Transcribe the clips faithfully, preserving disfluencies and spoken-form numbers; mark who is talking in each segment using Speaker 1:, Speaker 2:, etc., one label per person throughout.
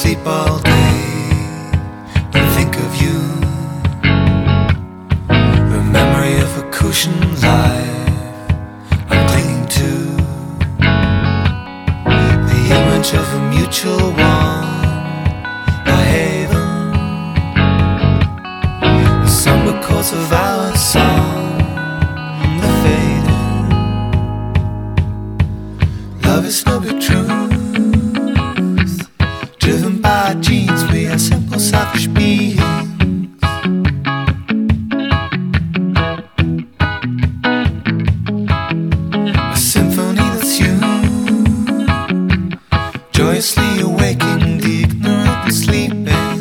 Speaker 1: sleep all day and think of you. The memory of a cushioned life I'm clinging to. The image of a mutual one, a haven. The somber chords of our song, the fading. Love is no big truth. Driven by genes, we are simple, selfish beings. A symphony that's you, joyously awaking the ignorant and sleeping.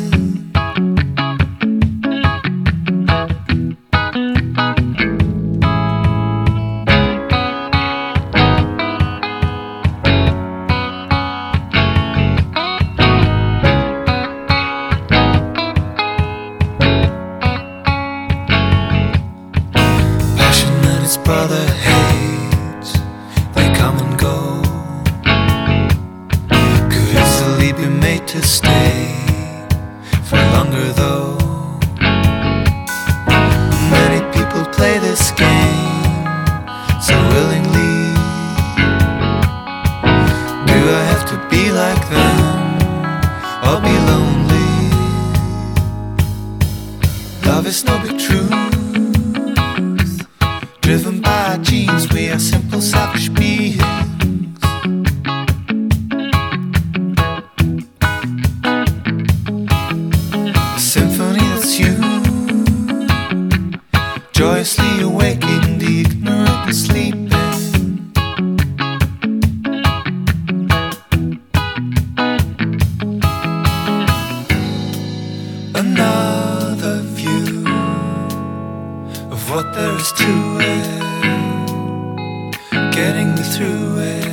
Speaker 1: Its brother hates, they come and go. Could easily be made to stay for longer though. Many people play this game so willingly. Do I have to be like them or be lonely? Love is no big truth. Driven by genes, we are simple, selfish beings. A symphony that's you, joyously awaking the ignorant and sleeping. Another view of what there is to it, getting me through it.